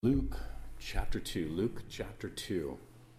Luke chapter 2.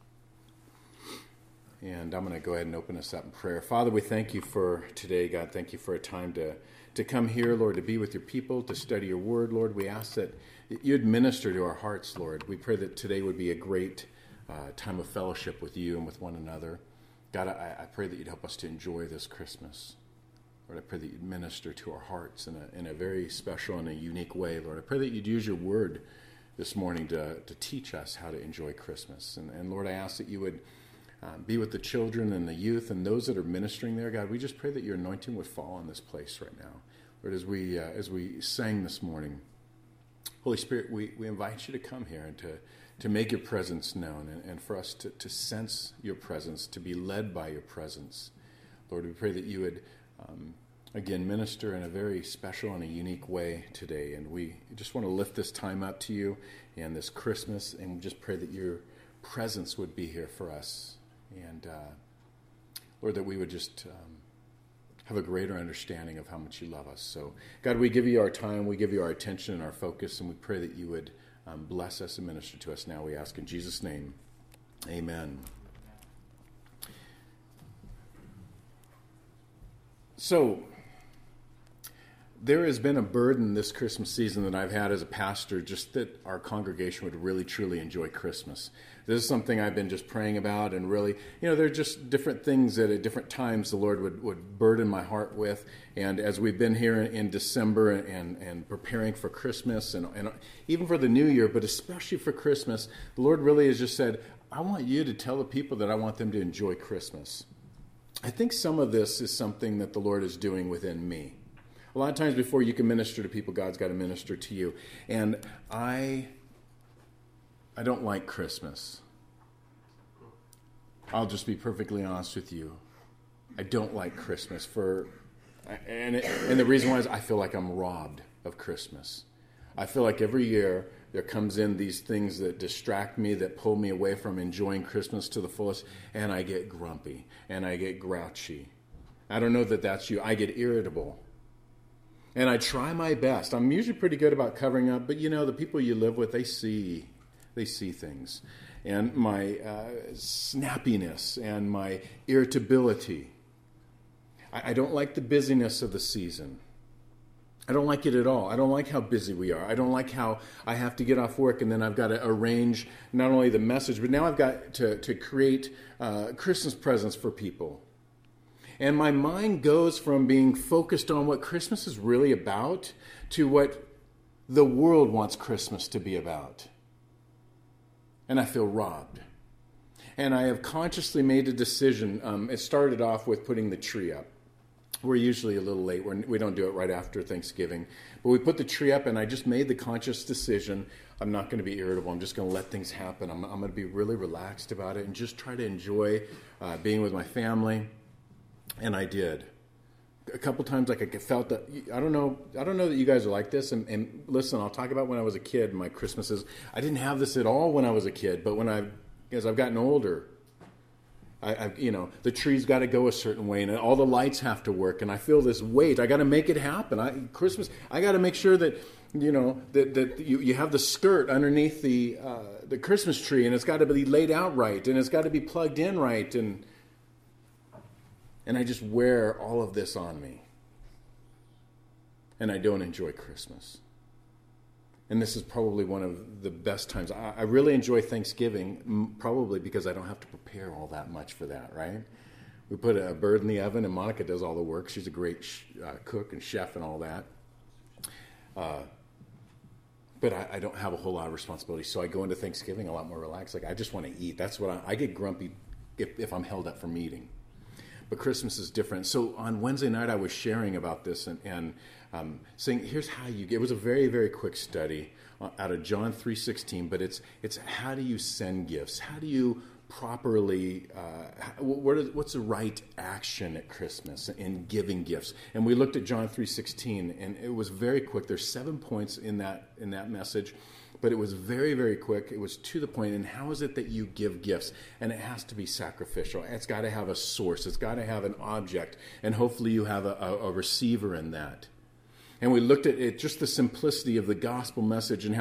And I'm going to go ahead and open us up in prayer. Father, we thank you for today, God. Thank you for a time to come here, Lord, to be with your people, to study your word, Lord. We ask that you'd minister to our hearts, Lord. We pray that today would be a great time of fellowship with you and with one another. God, I pray that you'd help us to enjoy this Christmas. Lord, I pray that you'd minister to our hearts in a very special and a unique way, Lord. I pray that you'd use your word this morning to teach us how to enjoy Christmas. And Lord, I ask that you would be with the children and the youth and those that are ministering there. God, we just pray that your anointing would fall on this place right now. Lord, as we sang this morning, Holy Spirit, we invite you to come here and to make your presence known and for us to sense your presence, to be led by your presence. Lord, we pray that you would again, minister in a very special and a unique way today. And we just want to lift this time up to you and this Christmas, and just pray that your presence would be here for us. And Lord, that we would just have a greater understanding of how much you love us. So, God, we give you our time, we give you our attention and our focus, and we pray that you would bless us and minister to us now. We ask in Jesus' name, amen. So, there has been a burden this Christmas season that I've had as a pastor, just that our congregation would really, truly enjoy Christmas. This is something I've been just praying about, and really, there are just different things that at different times the Lord would burden my heart with. And as we've been here in December and preparing for Christmas and even for the New Year, but especially for Christmas, the Lord really has just said, I want you to tell the people that I want them to enjoy Christmas. I think some of this is something that the Lord is doing within me. A lot of times before you can minister to people, God's got to minister to you. And I don't like Christmas. I'll just be perfectly honest with you. I don't like Christmas and the reason why is I feel like I'm robbed of Christmas. I feel like every year there comes in these things that distract me, that pull me away from enjoying Christmas to the fullest, and I get grumpy and I get grouchy. I don't know that that's you. I get irritable. And I try my best. I'm usually pretty good about covering up, but the people you live with, they see things. And my snappiness and my irritability. I don't like the busyness of the season. I don't like it at all. I don't like how busy we are. I don't like how I have to get off work and then I've got to arrange not only the message, but now I've got to create Christmas presents for people. And my mind goes from being focused on what Christmas is really about to what the world wants Christmas to be about. And I feel robbed. And I have consciously made a decision. It started off with putting the tree up. We're usually a little late. We don't do it right after Thanksgiving. But we put the tree up, and I just made the conscious decision. I'm not going to be irritable. I'm just going to let things happen. I'm going to be really relaxed about it and just try to enjoy being with my family. And I did. A couple times, I felt that, I don't know that you guys are like this. And listen, I'll talk about when I was a kid, my Christmases. I didn't have this at all when I was a kid, but as I've gotten older, the tree's got to go a certain way, and all the lights have to work, and I feel this weight. I got to make it happen. Christmas, I got to make sure that that you have the skirt underneath the Christmas tree, and it's got to be laid out right, and it's got to be plugged in right, and I just wear all of this on me, and I don't enjoy Christmas. And this is probably one of the best times. I really enjoy Thanksgiving, probably because I don't have to prepare all that much for that, right? We put a bird in the oven, and Monica does all the work. She's a great cook and chef and all that. But I don't have a whole lot of responsibility, so I go into Thanksgiving a lot more relaxed. Like, I just want to eat. That's what I get grumpy if I'm held up from eating. But Christmas is different. So on Wednesday night, I was sharing about this and saying, here's how you get. It was a very, very quick study out of John 3:16, but it's how do you send gifts? How do you properly, what's the right action at Christmas in giving gifts? And we looked at John 3:16, and it was very quick. There's 7 points in that message. But it was very, very quick. It was to the point. And how is it that you give gifts? And it has to be sacrificial. It's got to have a source. It's got to have an object. And hopefully you have a receiver in that. And we looked at it, just the simplicity of the gospel message and how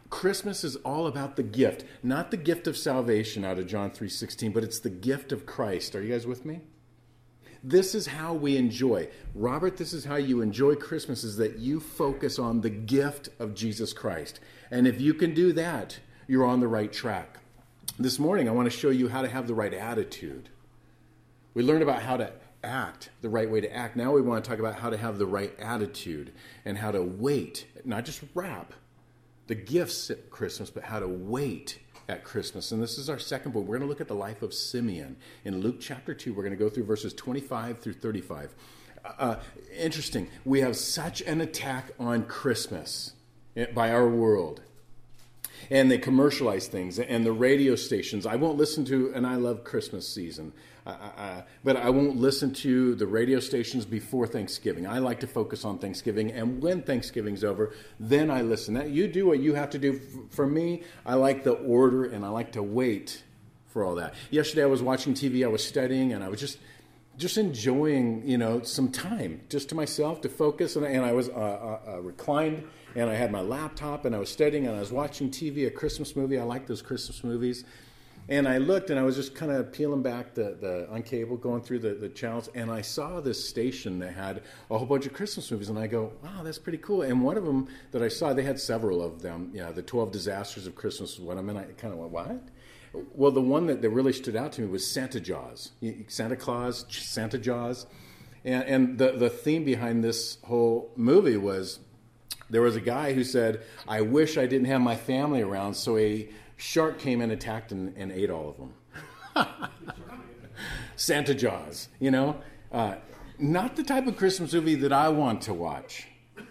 Christmas is all about the gift, not the gift of salvation out of John 3:16, but it's the gift of Christ. Are you guys with me? This is how we enjoy. Robert, this is how you enjoy Christmas, is that you focus on the gift of Jesus Christ. And if you can do that, you're on the right track. This morning, I want to show you how to have the right attitude. We learned about how to act, the right way to act. Now we want to talk about how to have the right attitude and how to wait, not just wrap the gifts at Christmas, but how to wait at Christmas. And this is our second point. We're going to look at the life of Simeon. In Luke chapter 2, we're going to go through verses 25 through 35. Interesting. We have such an attack on Christmas by our world. And they commercialize things, and the radio stations. I won't listen to, and I love Christmas season, but I won't listen to the radio stations before Thanksgiving. I like to focus on Thanksgiving, and when Thanksgiving's over, then I listen. Now, you do what you have to do. For me, I like the order, and I like to wait for all that. Yesterday, I was watching TV, I was studying, and I was just enjoying, some time just to myself to focus, and I was reclined, and I had my laptop, and I was studying, and I was watching TV, a Christmas movie. I like those Christmas movies. And I looked, and I was just kind of peeling back on cable, going through the channels, and I saw this station that had a whole bunch of Christmas movies, and I go, wow, that's pretty cool. And one of them that I saw, they had several of them. Yeah, the 12 Disasters of Christmas was one of them, and I kind of went, what? Well, the one that really stood out to me was Santa Jaws. Santa Claus, Santa Jaws. And the theme behind this whole movie was, there was a guy who said, I wish I didn't have my family around, so a shark came and attacked and ate all of them. Santa Jaws, not the type of Christmas movie that I want to watch.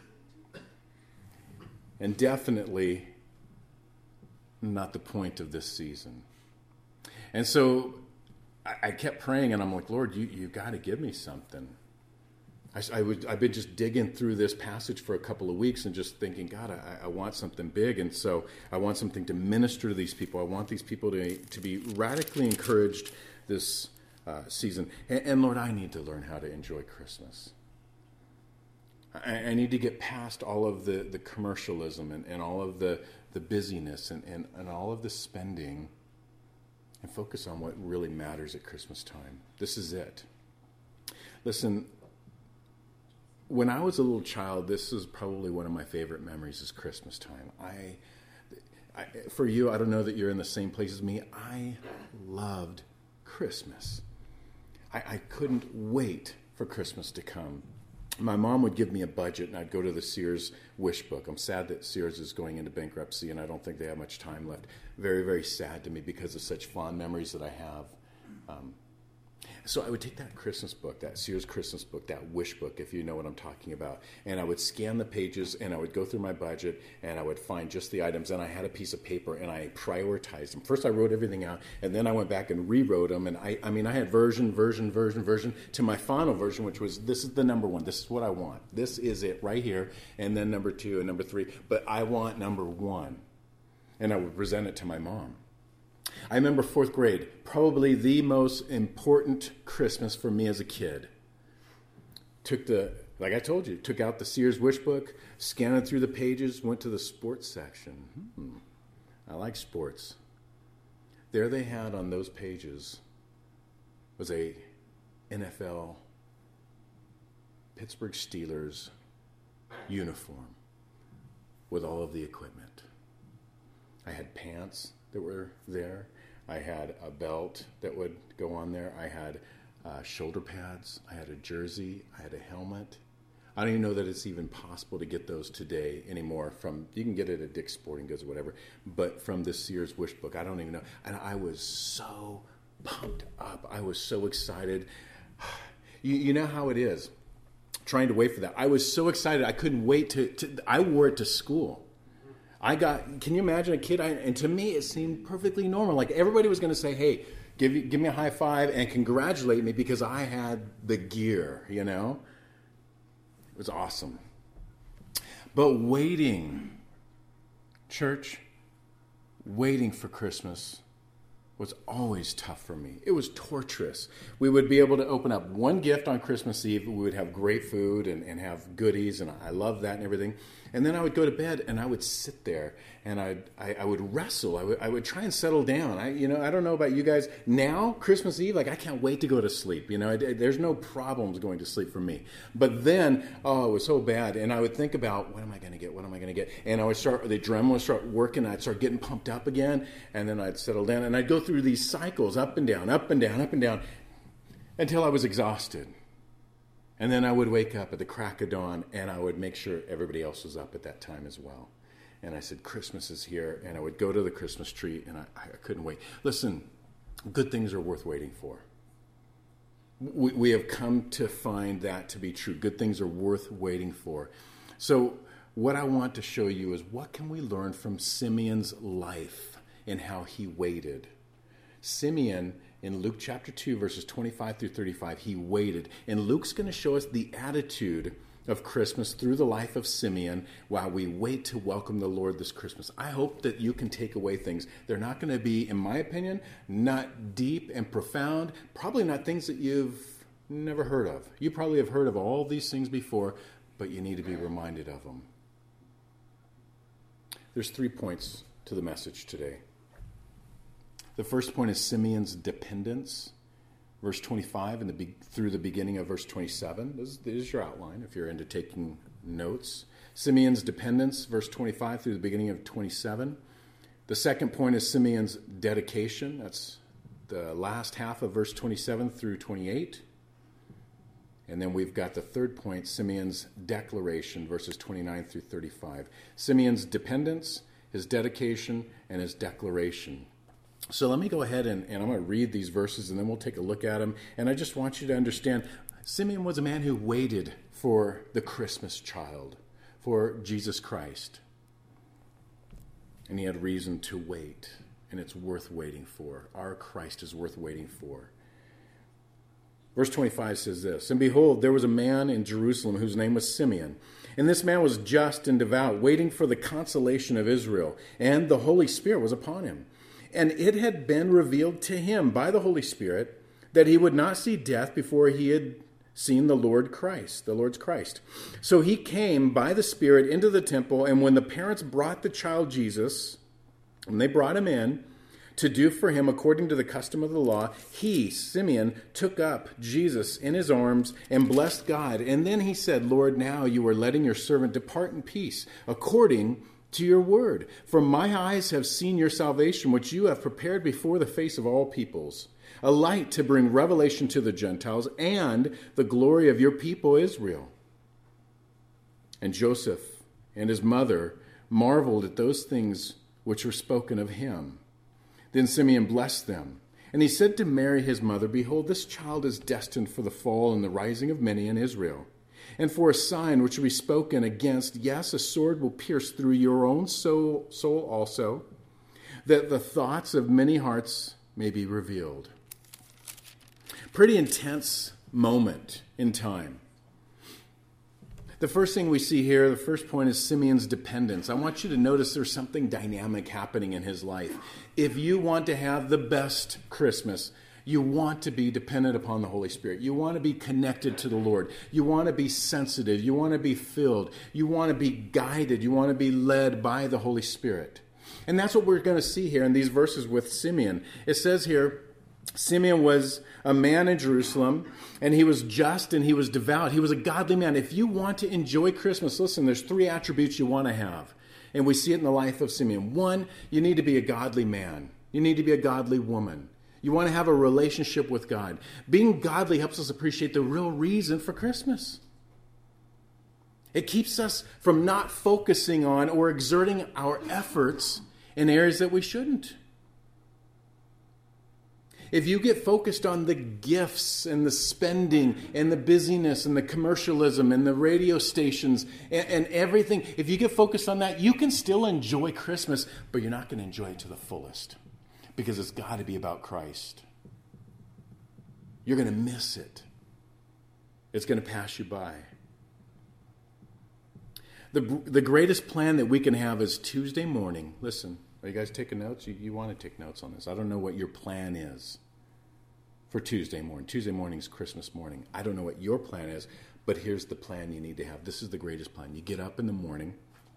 And definitely not the point of this season. And so I kept praying, and I'm like, Lord, you got to give me something. I've been just digging through this passage for a couple of weeks and just thinking, God, I want something big. And so I want something to minister to these people. I want these people to be radically encouraged this season. And Lord, I need to learn how to enjoy Christmas. I need to get past all of the commercialism and all of the busyness and all of the spending and focus on what really matters at Christmas time. This is it. Listen, when I was a little child, this is probably one of my favorite memories is Christmas time. For you, I don't know that you're in the same place as me. I loved Christmas. I couldn't wait for Christmas to come. My mom would give me a budget, and I'd go to the Sears wish book. I'm sad that Sears is going into bankruptcy, and I don't think they have much time left. Very, very sad to me because of such fond memories that I have. So I would take that Christmas book, that Sears Christmas book, that wish book, if you know what I'm talking about, and I would scan the pages, and I would go through my budget, and I would find just the items, and I had a piece of paper, and I prioritized them. First I wrote everything out, and then I went back and rewrote them, and I had version to my final version, which was, this is the number one, this is what I want. This is it right here, and then number 2 and number 3, but I want number 1. And I would present it to my mom. I remember 4th grade, probably the most important Christmas for me as a kid. Like I told you, took out the Sears wish book, scanned it through the pages, went to the sports section. I like sports. There they had on those pages was a NFL Pittsburgh Steelers uniform with all of the equipment. I had pants that were there. I had a belt that would go on there. I had shoulder pads. I had a jersey. I had a helmet. I don't even know that it's even possible to get those today anymore. You can get it at Dick's Sporting Goods or whatever, but from this Sears wish book, I don't even know. And I was so pumped up. I was so excited. You know how it is, trying to wait for that. I was so excited. I couldn't wait I wore it to school. Can you imagine a kid? And to me, it seemed perfectly normal. Like everybody was going to say, hey, give me a high five and congratulate me because I had the gear, It was awesome. But waiting for Christmas was always tough for me. It was torturous. We would be able to open up one gift on Christmas Eve. We would have great food and have goodies, and I love that and everything. And then I would go to bed and I would sit there and I would wrestle. I would try and settle down. I don't know about you guys. Now, Christmas Eve, like I can't wait to go to sleep. There's no problems going to sleep for me. But then, it was so bad. And I would think about, what am I going to get? What am I going to get? And the adrenaline would start working. I'd start getting pumped up again. And then I'd settle down. And I'd go through these cycles, up and down, up and down, up and down, until I was exhausted. And then I would wake up at the crack of dawn, and I would make sure everybody else was up at that time as well. And I said, Christmas is here. And I would go to the Christmas tree, and I couldn't wait. Listen, good things are worth waiting for. We have come to find that to be true. Good things are worth waiting for. So what I want to show you is, what can we learn from Simeon's life and how he waited? Simeon, in Luke chapter 2, verses 25 through 35, he waited. And Luke's going to show us the attitude of Christmas through the life of Simeon while we wait to welcome the Lord this Christmas. I hope that you can take away things. They're not going to be, in my opinion, not deep and profound, probably not things that you've never heard of. You probably have heard of all these things before, but you need to be reminded of them. There's 3 points to the message today. The first point is Simeon's dependence, verse 25 through the beginning of verse 27. This is your outline if you're into taking notes. Simeon's dependence, verse 25 through the beginning of 27. The second point is Simeon's dedication. That's the last half of verse 27 through 28. And then we've got the third point, Simeon's declaration, verses 29 through 35. Simeon's dependence, his dedication, and his declaration. So let me go ahead and I'm going to read these verses and then we'll take a look at them. And I just want you to understand, Simeon was a man who waited for the Christmas child, for Jesus Christ. And he had reason to wait, and it's worth waiting for. Our Christ is worth waiting for. Verse 25 says this, "And behold, there was a man in Jerusalem whose name was Simeon. And this man was just and devout, waiting for the consolation of Israel. And the Holy Spirit was upon him. And it had been revealed to him by the Holy Spirit that he would not see death before he had seen the Lord's Christ. So he came by the Spirit into the temple, and when the parents brought the child Jesus, when they brought him in to do for him according to the custom of the law, he, Simeon, took up Jesus in his arms and blessed God. And then he said, Lord, now you are letting your servant depart in peace, according to your word. For my eyes have seen your salvation, which you have prepared before the face of all peoples, a light to bring revelation to the Gentiles and the glory of your people Israel. And Joseph and his mother marveled at those things which were spoken of him. Then Simeon blessed them. And he said to Mary his mother, Behold, this child is destined for the fall and the rising of many in Israel, and for a sign which will be spoken against. Yes, a sword will pierce through your own soul also, that the thoughts of many hearts may be revealed." Pretty intense moment in time. The first thing we see here, the first point, is Simeon's dependence. I want you to notice there's something dynamic happening in his life. If you want to have the best Christmas, you want to be dependent upon the Holy Spirit. You want to be connected to the Lord. You want to be sensitive. You want to be filled. You want to be guided. You want to be led by the Holy Spirit. And that's what we're going to see here in these verses with Simeon. It says here, Simeon was a man in Jerusalem, and he was just and he was devout. He was a godly man. If you want to enjoy Christmas, listen, there's 3 attributes you want to have. And we see it in the life of Simeon. 1, you need to be a godly man. You need to be a godly woman. You want to have a relationship with God. Being godly helps us appreciate the real reason for Christmas. It keeps us from not focusing on or exerting our efforts in areas that we shouldn't. If you get focused on the gifts and the spending and the busyness and the commercialism and the radio stations and everything, if you get focused on that, you can still enjoy Christmas, but you're not going to enjoy it to the fullest because it's got to be about Christ. You're going to miss it. It's going to pass you by. The greatest plan that we can have is Tuesday morning. Listen, are you guys taking notes? You want to take notes on this. I don't know what your plan is for Tuesday morning. Tuesday morning is Christmas morning. I don't know what your plan is, but here's the plan you need to have. This is the greatest plan. You get up in the morning,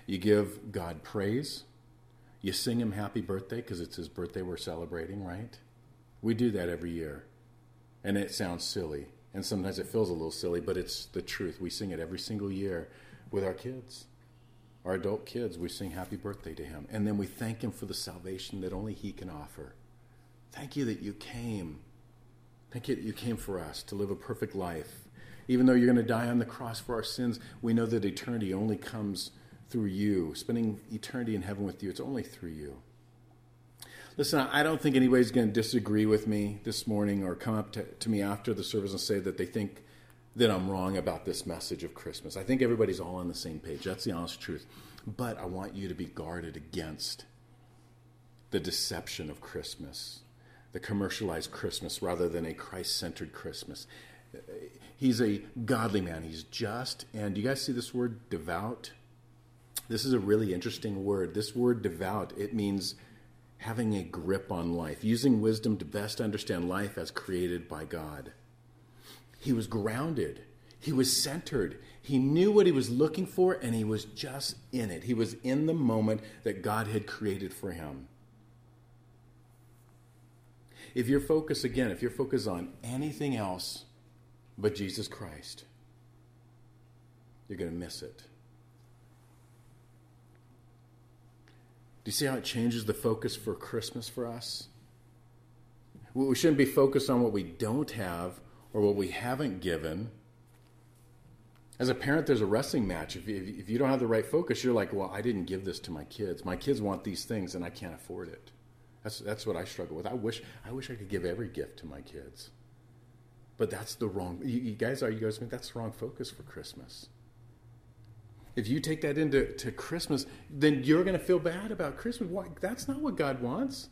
You give God praise. You sing him happy birthday because it's his birthday we're celebrating, right? We do that every year. And it sounds silly. And sometimes it feels a little silly, but it's the truth. We sing it every single year with our kids. Our adult kids, we sing happy birthday to him. And then we thank him for the salvation that only he can offer. Thank you that you came. Thank you that you came for us to live a perfect life. Even though you're going to die on the cross for our sins, we know that eternity only comes through you. Spending eternity in heaven with you, it's only through you. Listen, I don't think anybody's going to disagree with me this morning or come up to me after the service and say that they think that I'm wrong about this message of Christmas. I think everybody's all on the same page. That's the honest truth. But I want you to be guarded against the deception of Christmas, the commercialized Christmas rather than a Christ-centered Christmas. He's a godly man. He's just. And do you guys see this word, devout? This is a really interesting word. This word, devout, it means having a grip on life, using wisdom to best understand life as created by God. He was grounded. He was centered. He knew what he was looking for, and he was just in it. He was in the moment that God had created for him. If your focus on anything else but Jesus Christ, you're going to miss it. Do you see how it changes the focus for Christmas for us? We shouldn't be focused on what we don't have or what we haven't given. As a parent, there's a wrestling match. If you don't have the right focus, you're like, well, I didn't give this to my kids. My kids want these things, and I can't afford it. That's what I struggle with. I wish I could give every gift to my kids. But that's the wrong... You guys think that's the wrong focus for Christmas. If you take that into Christmas, then you're going to feel bad about Christmas. Why? That's not what God wants.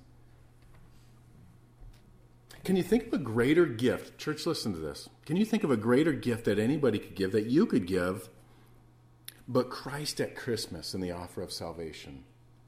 Can you think of a greater gift? Church, listen to this. Can you think of a greater gift that anybody could give, that you could give, but Christ at Christmas in the offer of salvation?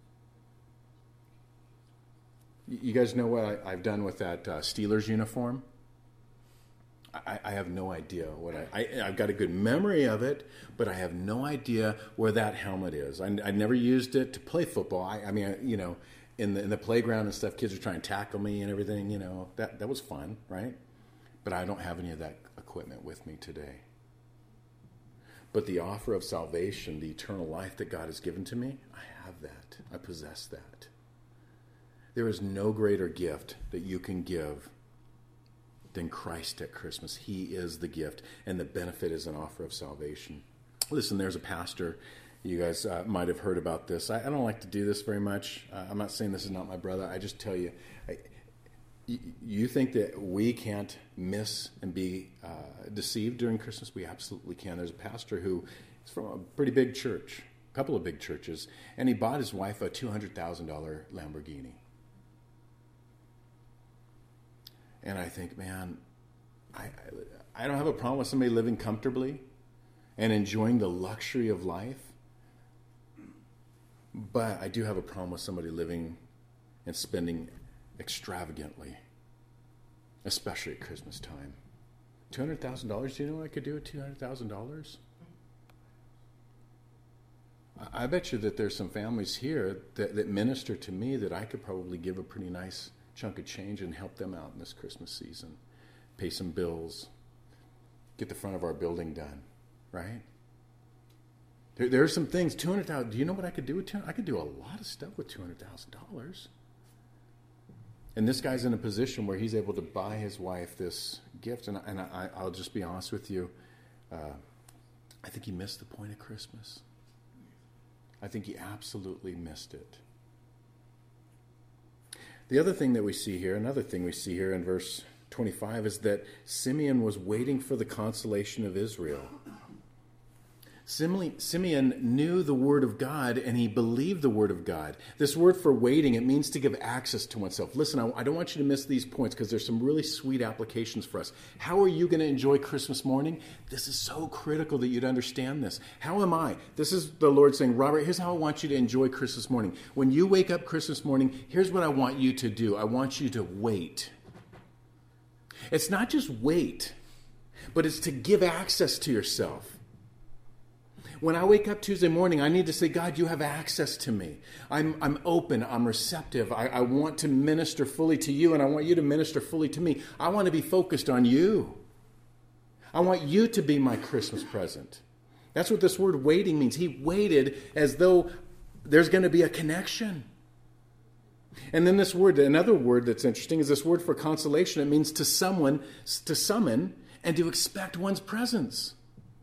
You guys know what I've done with that Steelers uniform? I have no idea what I've got a good memory of it, but I have no idea where that helmet is. I never used it to play football. I mean, in the playground and stuff, kids are trying to tackle me and everything. That was fun, right? But I don't have any of that equipment with me today. But the offer of salvation, the eternal life that God has given to me, I have that. I possess that. There is no greater gift that you can give than Christ at Christmas. He is the gift, and the benefit is an offer of salvation. Listen, there's a pastor. You guys might have heard about this. I don't like to do this very much. I'm not saying this is not my brother. I just tell you, you think that we can't miss and be deceived during Christmas? We absolutely can. There's a pastor who is from a pretty big church, a couple of big churches, and he bought his wife a $200,000 Lamborghini. And I think, man, I don't have a problem with somebody living comfortably and enjoying the luxury of life. But I do have a problem with somebody living and spending extravagantly, especially at Christmas time. $200,000, do you know what I could do with $200,000? I bet you that there's some families here that minister to me that I could probably give a pretty nice chunk of change and help them out in this Christmas season. Pay some bills. Get the front of our building done. Right? There are some things. $200,000. Do you know what I could do with $200,000? I could do a lot of stuff with $200,000. And this guy's in a position where he's able to buy his wife this gift. And I'll just be honest with you. I think he missed the point of Christmas. I think he absolutely missed it. The other thing that we see here, another thing we see here in verse 25 is that Simeon was waiting for the consolation of Israel. Simeon knew the word of God and he believed the word of God. This word for waiting, it means to give access to oneself. Listen, I don't want you to miss these points because there's some really sweet applications for us. How are you going to enjoy Christmas morning? This is so critical that you'd understand this. How am I? This is the Lord saying, Robert, here's how I want you to enjoy Christmas morning. When you wake up Christmas morning, here's what I want you to do. I want you to wait. It's not just wait, but it's to give access to yourself. When I wake up Tuesday morning, I need to say, God, you have access to me. I'm open. I'm receptive. I want to minister fully to you, and I want you to minister fully to me. I want to be focused on you. I want you to be my Christmas present. That's what this word waiting means. He waited as though there's going to be a connection. And then this word, another word that's interesting, is this word for consolation. It means to summon, and to expect one's presence.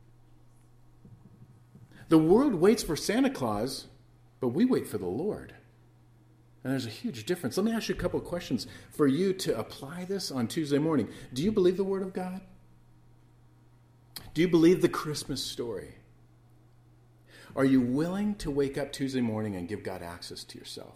The world waits for Santa Claus, but we wait for the Lord. And there's a huge difference. Let me ask you a couple of questions for you to apply this on Tuesday morning. Do you believe the Word of God? Do you believe the Christmas story? Are you willing to wake up Tuesday morning and give God access to yourself?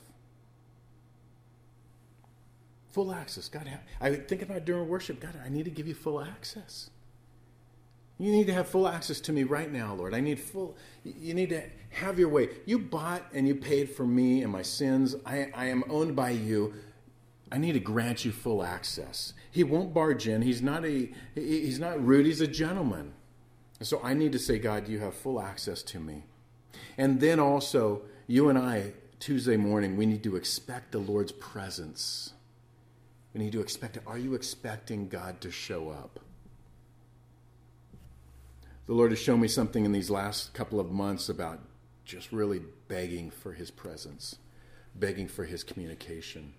Full access. God, I think about during worship, God, I need to give you full access. You need to have full access to me right now, Lord. You need to have your way. You bought and you paid for me and my sins. I am owned by you. I need to grant you full access. He won't barge in. He's not rude. He's a gentleman. So I need to say, God, you have full access to me. And then also, you and I, Tuesday morning, we need to expect the Lord's presence. We need to expect it. Are you expecting God to show up? The Lord has shown me something in these last couple of months about just really begging for his presence, begging for his communication.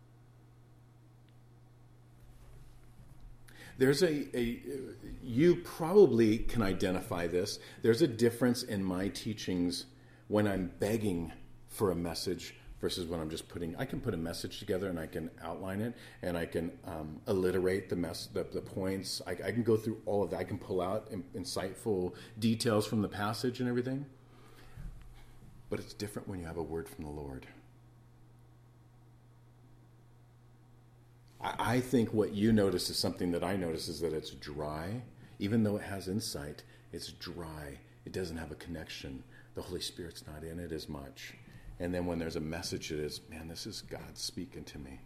There's you probably can identify this. There's a difference in my teachings when I'm begging for a message versus when I'm just I can put a message together and I can outline it and I can alliterate the points. I can go through all of that. I can pull out insightful details from the passage and everything. But it's different when you have a word from the Lord. I think what you notice is something that I notice is that it's dry. Even though it has insight, it's dry. It doesn't have a connection. The Holy Spirit's not in it as much. And then when there's a message, it is, man, this is God speaking to me.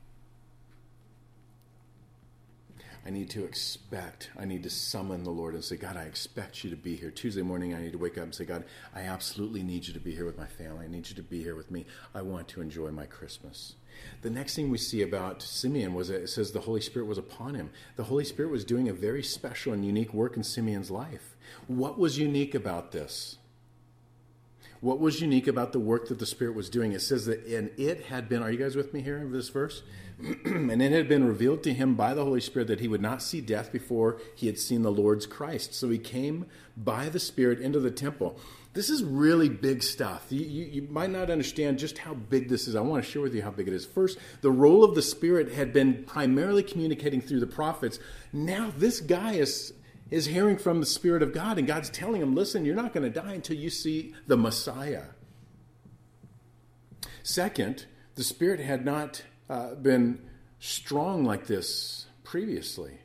I need to summon the Lord and say, God, I expect you to be here. Tuesday morning, I need to wake up and say, God, I absolutely need you to be here with my family. I need you to be here with me. I want to enjoy my Christmas. The next thing we see about Simeon was it says the Holy Spirit was upon him. The Holy Spirit was doing a very special and unique work in Simeon's life. What was unique about this? What was unique about the work that the Spirit was doing? It says that, and it had been, are you guys with me here in this verse? And it had been revealed to him by the Holy Spirit that he would not see death before he had seen the Lord's Christ. So he came by the Spirit into the temple. This is really big stuff. You might not understand just how big this is. I want to share with you how big it is. First, the role of the Spirit had been primarily communicating through the prophets. Now this guy is hearing from the Spirit of God, and God's telling him, listen, you're not going to die until you see the Messiah. Second, the Spirit had not been strong like this previously.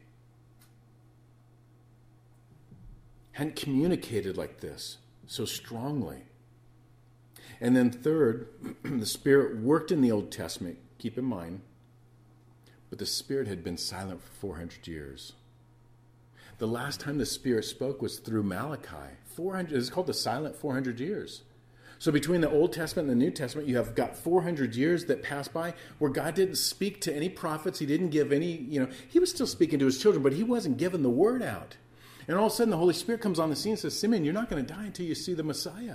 Hadn't communicated like this so strongly. And then third, the Spirit worked in the Old Testament, keep in mind, but the Spirit had been silent for 400 years. The last time the Spirit spoke was through Malachi. It's called the silent 400 years. So between the Old Testament and the New Testament, you have got 400 years that passed by where God didn't speak to any prophets. He didn't give any, he was still speaking to his children, but he wasn't giving the word out. And all of a sudden the Holy Spirit comes on the scene and says, Simeon, you're not going to die until you see the Messiah.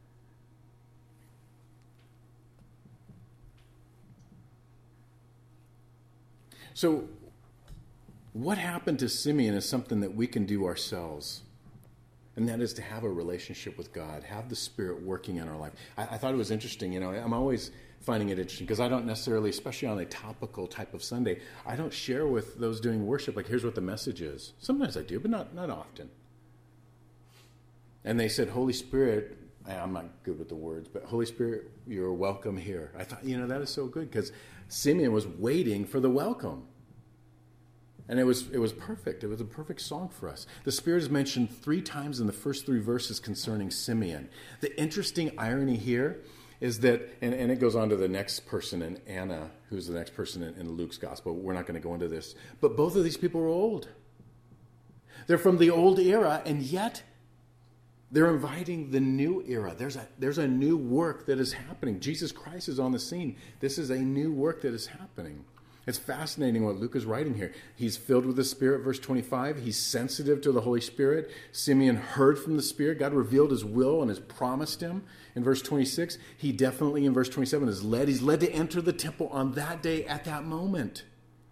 So what happened to Simeon is something that we can do ourselves. And that is to have a relationship with God, have the Spirit working in our life. I thought it was interesting, I'm always finding it interesting because I don't necessarily, especially on a topical type of Sunday, I don't share with those doing worship, like, here's what the message is. Sometimes I do, but not often. And they said, Holy Spirit, I'm not good with the words, but Holy Spirit, you're welcome here. I thought, that is so good because Simeon was waiting for the welcome. And it was perfect. It was a perfect song for us. The Spirit is mentioned 3 times in the first 3 verses concerning Simeon. The interesting irony here is that, and it goes on to the next person in Anna, who's the next person in Luke's gospel. We're not going to go into this. But both of these people were old. They're from the old era, and yet They're inviting the new era. There's a new work that is happening. Jesus Christ is on the scene. This is a new work that is happening. It's fascinating what Luke is writing here. He's filled with the Spirit, verse 25. He's sensitive to the Holy Spirit. Simeon heard from the Spirit. God revealed his will and has promised him. In verse 26, he definitely, in verse 27, is led. He's led to enter the temple on that day at that moment.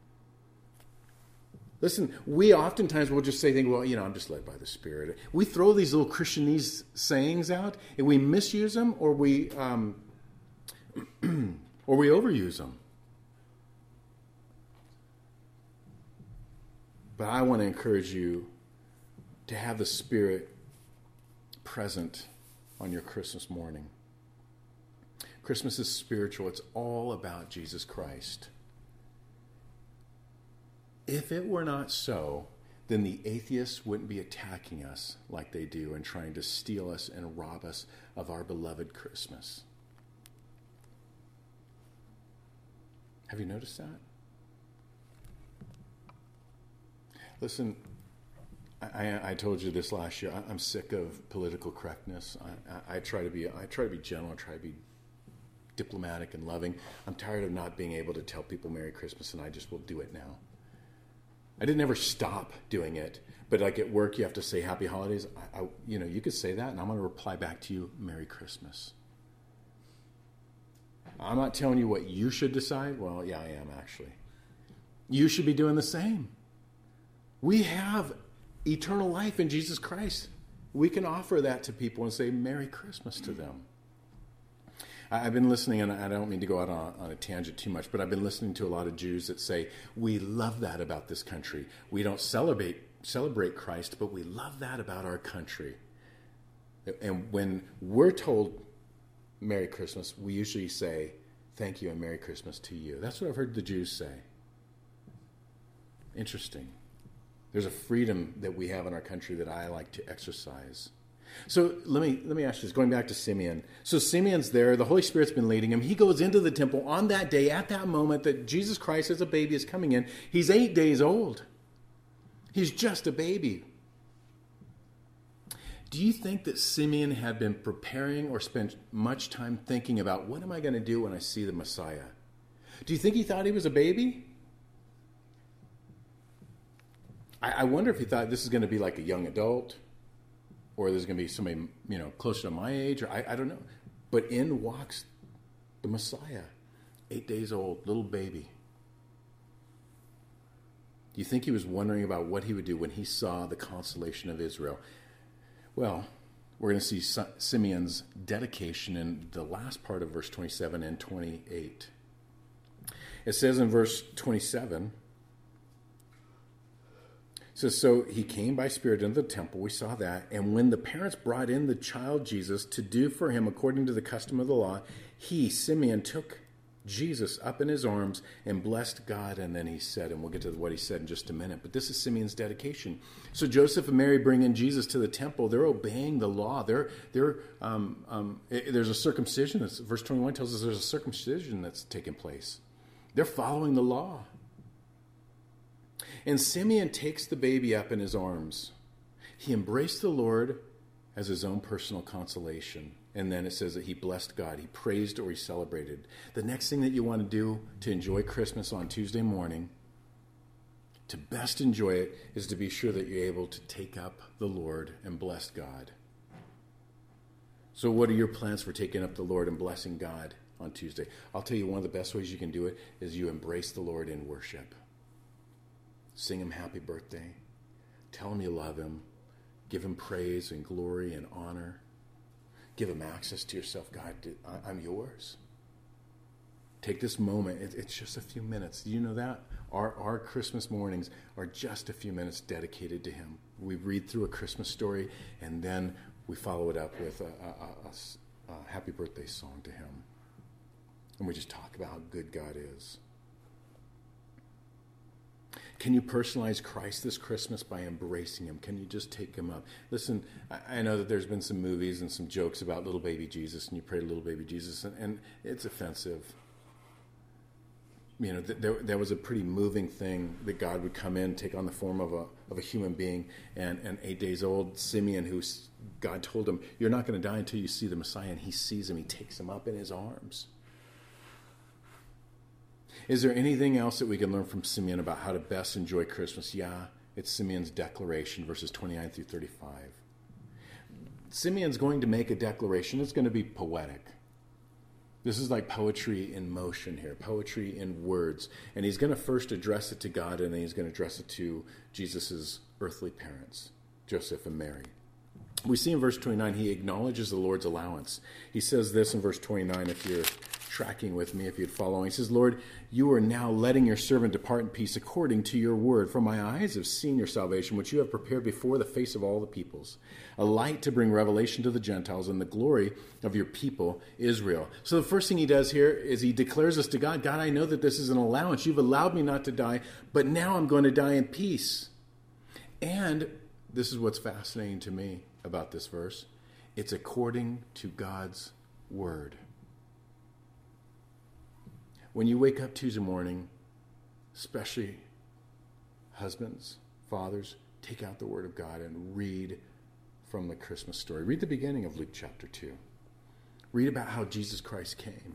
Listen, we oftentimes will just say things, well, I'm just led by the Spirit. We throw these little Christianese sayings out, and we misuse them, or we overuse them. But I want to encourage you to have the Spirit present on your Christmas morning. Christmas is spiritual. It's all about Jesus Christ. If it were not so, then the atheists wouldn't be attacking us like they do and trying to steal us and rob us of our beloved Christmas. Have you noticed that? Listen, I told you this last year. I'm sick of political correctness. I try to be gentle. I try to be diplomatic and loving. I'm tired of not being able to tell people Merry Christmas, and I just will do it now. I didn't ever stop doing it, but like at work, you have to say Happy Holidays. You could say that, and I'm going to reply back to you, Merry Christmas. I'm not telling you what you should decide. Well, yeah, I am actually. You should be doing the same. We have eternal life in Jesus Christ. We can offer that to people and say Merry Christmas to them. I've been listening, and I don't mean to go out on a tangent too much, but I've been listening to a lot of Jews that say, we love that about this country. We don't celebrate Christ, but we love that about our country. And when we're told Merry Christmas, we usually say, thank you and Merry Christmas to you. That's what I've heard the Jews say. Interesting. There's a freedom that we have in our country that I like to exercise. So let me ask you this, going back to Simeon. So Simeon's there, the Holy Spirit's been leading him. He goes into the temple on that day, at that moment that Jesus Christ as a baby is coming in. He's 8 days old. He's just a baby. Do you think that Simeon had been preparing or spent much time thinking about what am I going to do when I see the Messiah? Do you think he thought he was a baby? I wonder if he thought this is going to be like a young adult, or there's going to be somebody, closer to my age, or I don't know. But in walks the Messiah, 8 days old, little baby. Do you think he was wondering about what he would do when he saw the consolation of Israel? Well, we're going to see Simeon's dedication in the last part of verse 27 and 28. It says in verse 27, it says, so he came by Spirit into the temple. We saw that. And when the parents brought in the child Jesus to do for him according to the custom of the law, Simeon, took Jesus up in his arms and blessed God. And then he said, and we'll get to what he said in just a minute, but this is Simeon's dedication. So Joseph and Mary bring in Jesus to the temple. They're obeying the law. There's a circumcision. Verse 21 tells us there's a circumcision that's taking place. They're following the law. And Simeon takes the baby up in his arms. He embraced the Lord as his own personal consolation. And then it says that he blessed God. He praised or he celebrated. The next thing that you want to do to enjoy Christmas on Tuesday morning, to best enjoy it, is to be sure that you're able to take up the Lord and bless God. So what are your plans for taking up the Lord and blessing God on Tuesday? I'll tell you, one of the best ways you can do it is you embrace the Lord in worship. Sing him happy birthday. Tell him you love him. Give him praise and glory and honor. Give him access to yourself. God, I'm yours. Take this moment. It's just a few minutes. Do you know that? Our Christmas mornings are just a few minutes dedicated to him. We read through a Christmas story, and then we follow it up with a happy birthday song to him. And we just talk about how good God is. Can you personalize Christ this Christmas by embracing him? Can you just take him up? Listen, I know that there's been some movies and some jokes about little baby Jesus, and you pray to little baby Jesus, and it's offensive. there was a pretty moving thing that God would come in, take on the form of a human being, and 8 days old Simeon, God told him, you're not going to die until you see the Messiah, and he sees him, he takes him up in his arms. Is there anything else that we can learn from Simeon about how to best enjoy Christmas? Yeah, it's Simeon's declaration, verses 29 through 35. Simeon's going to make a declaration. It's going to be poetic. This is like poetry in motion here, poetry in words. And he's going to first address it to God, and then he's going to address it to Jesus' earthly parents, Joseph and Mary. We see in verse 29, he acknowledges the Lord's allowance. He says this in verse 29, if you're tracking with me, if you're following. He says, Lord, you are now letting your servant depart in peace according to your word. For my eyes have seen your salvation, which you have prepared before the face of all the peoples, a light to bring revelation to the Gentiles and the glory of your people, Israel. So the first thing he does here is he declares this to God. God, I know that this is an allowance. You've allowed me not to die, but now I'm going to die in peace. And this is what's fascinating to me about this verse. It's according to God's word. When you wake up Tuesday morning, especially husbands, fathers, take out the Word of God and read from the Christmas story. Read the beginning of Luke chapter 2. Read about how Jesus Christ came.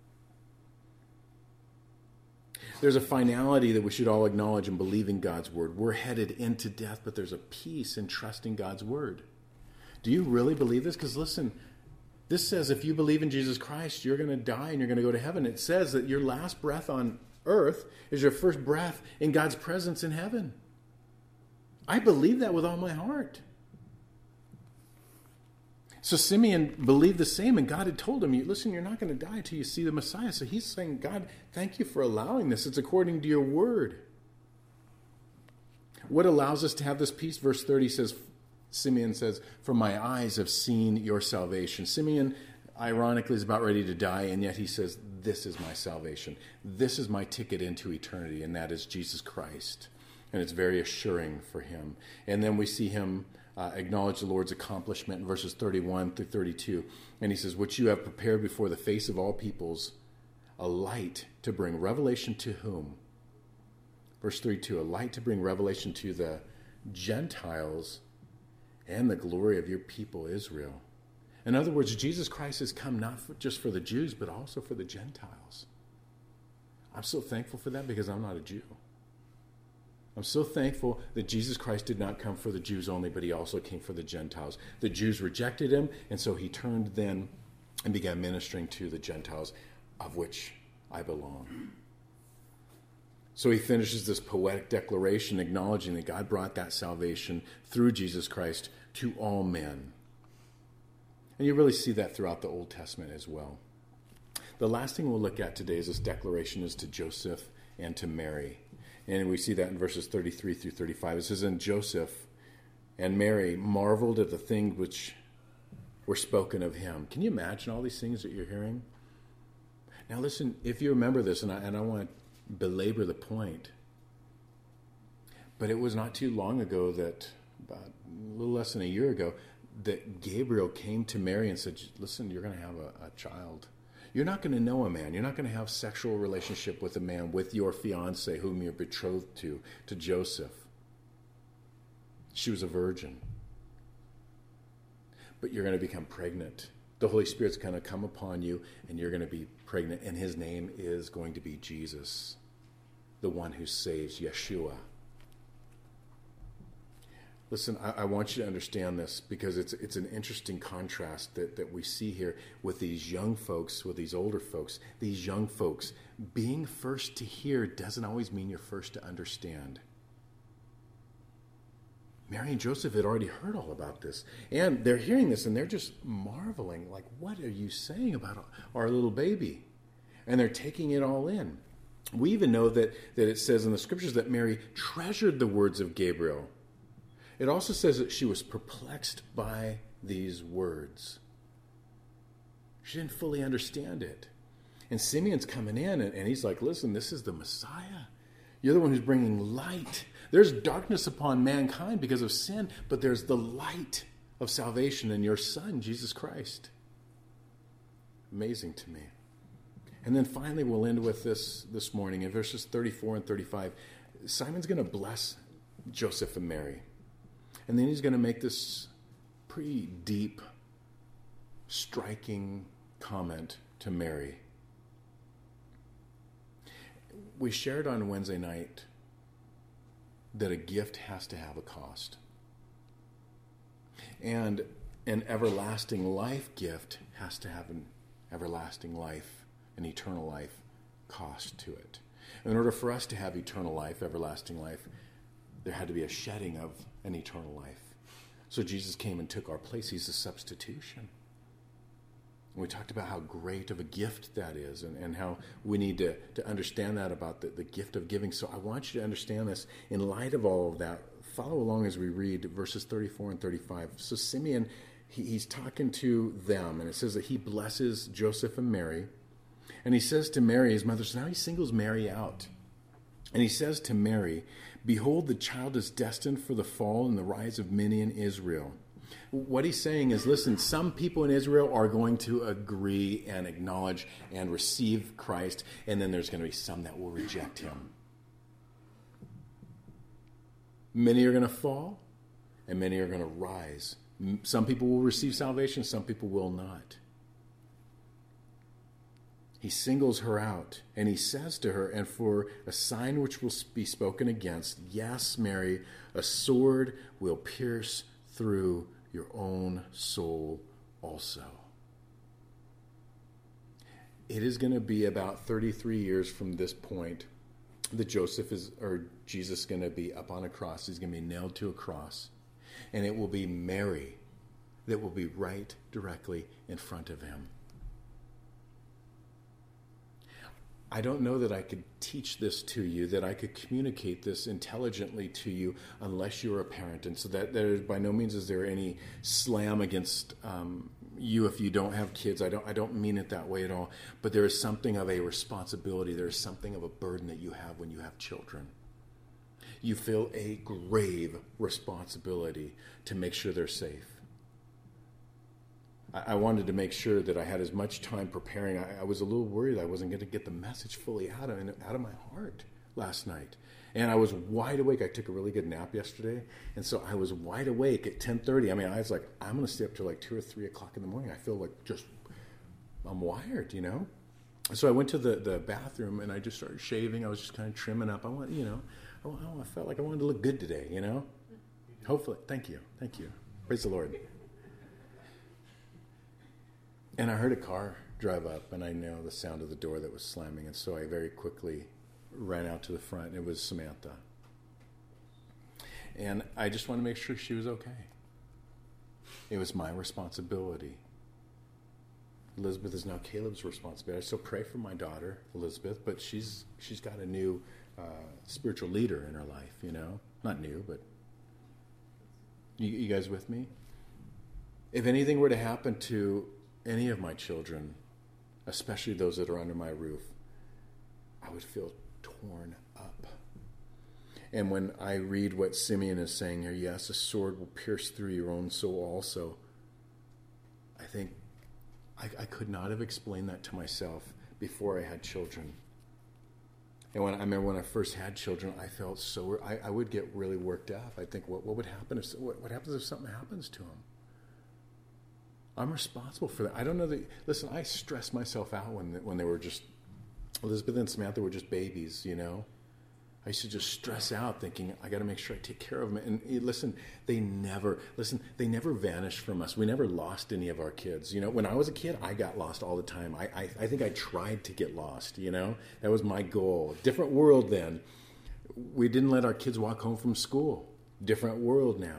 There's a finality that we should all acknowledge and believe in God's Word. We're headed into death, but there's a peace in trusting God's Word. Do you really believe this? Because listen, this says if you believe in Jesus Christ, you're going to die and you're going to go to heaven. It says that your last breath on earth is your first breath in God's presence in heaven. I believe that with all my heart. So Simeon believed the same, and God had told him, listen, you're not going to die until you see the Messiah. So he's saying, God, thank you for allowing this. It's according to your word. What allows us to have this peace? Verse 30 says, Simeon says, for my eyes have seen your salvation. Simeon, ironically, is about ready to die, and yet he says, this is my salvation. This is my ticket into eternity, and that is Jesus Christ. And it's very assuring for him. And then we see him acknowledge the Lord's accomplishment in verses 31 through 32. And he says, which you have prepared before the face of all peoples, a light to bring revelation to whom? Verse 32, a light to bring revelation to the Gentiles and the glory of your people, Israel. In other words, Jesus Christ has come not just for the Jews, but also for the Gentiles. I'm so thankful for that because I'm not a Jew. I'm so thankful that Jesus Christ did not come for the Jews only, but he also came for the Gentiles. The Jews rejected him, and so he turned then and began ministering to the Gentiles, of which I belong. So he finishes this poetic declaration acknowledging that God brought that salvation through Jesus Christ to all men. And you really see that throughout the Old Testament as well. The last thing we'll look at today is this declaration is to Joseph and to Mary. And we see that in verses 33 through 35. It says, and Joseph and Mary marveled at the things which were spoken of him. Can you imagine all these things that you're hearing? Now listen, if you remember this, and I want to belabor the point, but it was not too long ago that, about a little less than a year ago, that Gabriel came to Mary and said, listen, you're going to have a child. You're not going to know a man. You're not going to have sexual relationship with a man, with your fiance whom you're betrothed to Joseph. She was a virgin. But you're going to become pregnant. The Holy Spirit's going to come upon you, and you're going to be pregnant, and his name is going to be Jesus, the one who saves, Yeshua. Listen, I want you to understand this because it's an interesting contrast that we see here with these young folks, with these older folks. These young folks, being first to hear doesn't always mean you're first to understand. Mary and Joseph had already heard all about this. And they're hearing this and they're just marveling, like, what are you saying about our little baby? And they're taking it all in. We even know that it says in the scriptures that Mary treasured the words of Gabriel. It also says that she was perplexed by these words. She didn't fully understand it. And Simeon's coming in and he's like, listen, this is the Messiah. You're the one who's bringing light. There's darkness upon mankind because of sin, but there's the light of salvation in your Son, Jesus Christ. Amazing to me. And then finally, we'll end with this morning in verses 34 and 35. Simon's going to bless Joseph and Mary. And then he's going to make this pretty deep, striking comment to Mary. We shared on Wednesday night that a gift has to have a cost. And an everlasting life gift has to have an everlasting life, an eternal life cost to it. In order for us to have eternal life, everlasting life, there had to be a shedding of an eternal life. So Jesus came and took our place. He's a substitution. We talked about how great of a gift that is and how we need to understand that about the gift of giving. So I want you to understand this in light of all of that. Follow along as we read verses 34 and 35. So Simeon, he's talking to them, and it says that he blesses Joseph and Mary. And he says to Mary, his mother, so now he singles Mary out. And he says to Mary, behold, the child is destined for the fall and the rise of many in Israel. What he's saying is, listen, some people in Israel are going to agree and acknowledge and receive Christ, and then there's going to be some that will reject him. Many are going to fall, and many are going to rise. Some people will receive salvation, some people will not. He singles her out, and he says to her, and for a sign which will be spoken against, yes, Mary, a sword will pierce through your own soul also. It is going to be about 33 years from this point that Jesus is going to be up on a cross. He's going to be nailed to a cross. And it will be Mary that will be right directly in front of him. I don't know that I could teach this to you, that I could communicate this intelligently to you unless you're a parent. And so that there, by no means is there any slam against you if you don't have kids. I don't mean it that way at all. But there is something of a responsibility. There is something of a burden that you have when you have children. You feel a grave responsibility to make sure they're safe. I wanted to make sure that I had as much time preparing. I was a little worried I wasn't going to get the message fully out of my heart last night. And I was wide awake. I took a really good nap yesterday. And so I was wide awake at 10:30. I mean, I was like, I'm going to stay up till like 2 or 3 o'clock in the morning. I feel like I'm wired, you know. So I went to the bathroom and I just started shaving. I was just kind of trimming up. I felt like I wanted to look good today, you know. Hopefully. Thank you. Praise the Lord. And I heard a car drive up, and I know the sound of the door that was slamming, and so I very quickly ran out to the front, and it was Samantha. And I just wanted to make sure she was okay. It was my responsibility. Elizabeth is now Caleb's responsibility. I still pray for my daughter, Elizabeth, but she's got a new spiritual leader in her life, you know. Not new, but you guys with me? If anything were to happen to any of my children, especially those that are under my roof, I would feel torn up. And when I read what Simeon is saying here, yes, a sword will pierce through your own soul also, I think I could not have explained that to myself before I had children. And I remember when I first had children, I felt I would get really worked up. I'd think, what would happen what happens if something happens to them? I'm responsible for that. I don't know that. Listen, I stressed myself out when they were just, Elizabeth and Samantha were just babies, you know. I used to just stress out thinking, I got to make sure I take care of them. And listen, they never vanished from us. We never lost any of our kids. You know, when I was a kid, I got lost all the time. I think I tried to get lost, you know. That was my goal. Different world then. We didn't let our kids walk home from school. Different world now.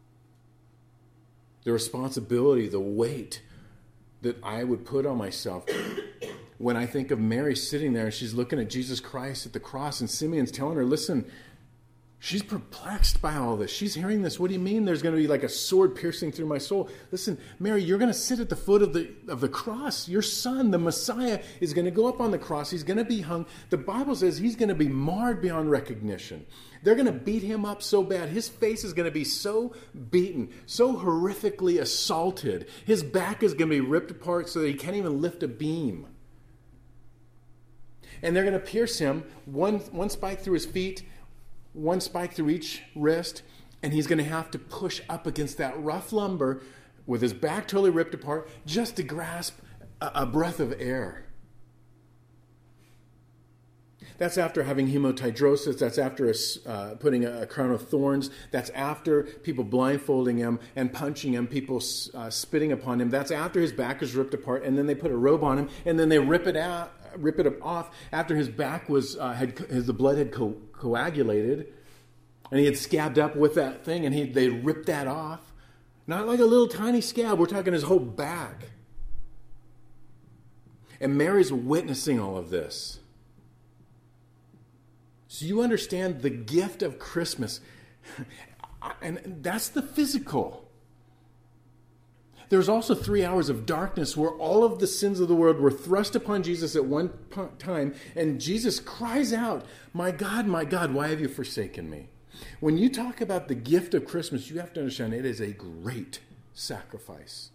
The responsibility, the weight that I would put on myself when I think of Mary sitting there and she's looking at Jesus Christ at the cross and Simeon's telling her, listen, she's perplexed by all this. She's hearing this. What do you mean there's going to be like a sword piercing through my soul? Listen, Mary, you're going to sit at the foot of the cross. Your son, the Messiah, is going to go up on the cross. He's going to be hung. The Bible says he's going to be marred beyond recognition. They're going to beat him up so bad. His face is going to be so beaten, so horrifically assaulted. His back is going to be ripped apart so that he can't even lift a beam. And they're going to pierce him, one spike through his feet, one spike through each wrist, and he's going to have to push up against that rough lumber with his back totally ripped apart just to grasp a breath of air. That's after having hematidrosis. That's after putting a crown of thorns. That's after people blindfolding him and punching him, people spitting upon him. That's after his back is ripped apart, and then they put a robe on him, and then they rip it off after his back was the blood had coagulated, and he had scabbed up with that thing, and they ripped that off. Not like a little tiny scab. We're talking his whole back. And Mary's witnessing all of this. So you understand the gift of Christmas. And that's the physical. There's also 3 hours of darkness where all of the sins of the world were thrust upon Jesus at one time. And Jesus cries out, my God, why have you forsaken me? When you talk about the gift of Christmas, you have to understand it is a great sacrifice.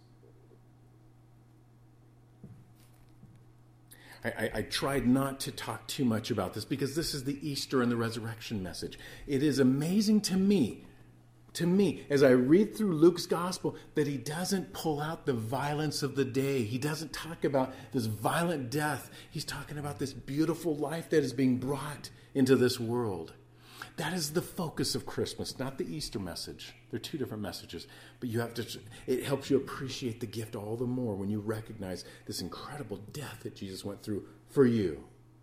I tried not to talk too much about this because this is the Easter and the resurrection message. It is amazing to me, as I read through Luke's gospel, that he doesn't pull out the violence of the day. He doesn't talk about this violent death. He's talking about this beautiful life that is being brought into this world. That is the focus of Christmas, not the Easter message. They're two different messages. But it helps you appreciate the gift all the more when you recognize this incredible death that Jesus went through for you.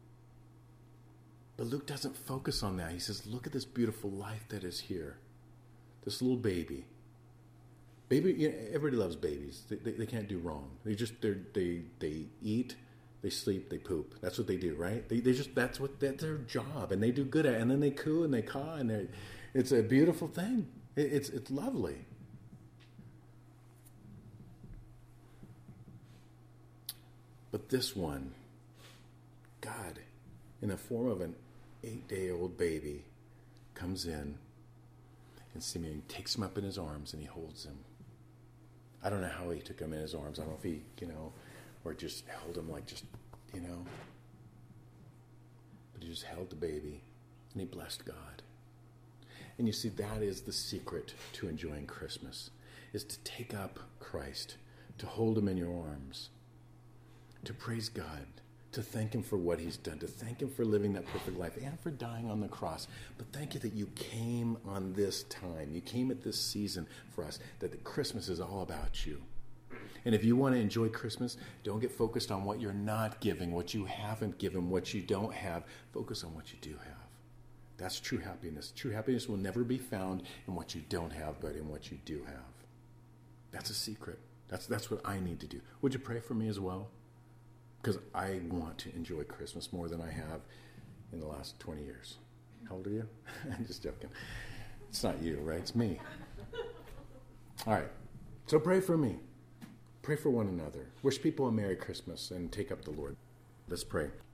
But Luke doesn't focus on that. He says, look at this beautiful life that is here. This little baby. Everybody loves babies. They can't do wrong. They eat. They sleep, they poop. That's what they do, right? That's their job, and they do good at it. And then they coo and they caw, and it's a beautiful thing. It's lovely. But this one, God, in the form of an 8-day-old baby, comes in, and Simeon takes him up in his arms, and he holds him. I don't know how he took him in his arms. I don't know if he, or just held him but he just held the baby, and he blessed God. And you see, that is the secret to enjoying Christmas, is to take up Christ, to hold him in your arms, to praise God, to thank him for what he's done, to thank him for living that perfect life and for dying on the cross. But thank you that you came on this time. You came at this season for us, that the Christmas is all about you. And if you want to enjoy Christmas, don't get focused on what you're not giving, what you haven't given, what you don't have. Focus on what you do have. That's true happiness. True happiness will never be found in what you don't have, but in what you do have. That's a secret. That's what I need to do. Would you pray for me as well? Because I want to enjoy Christmas more than I have in the last 20 years. How old are you? I'm just joking. It's not you, right? It's me. All right. So pray for me. Pray for one another. Wish people a Merry Christmas and take up the Lord. Let's pray.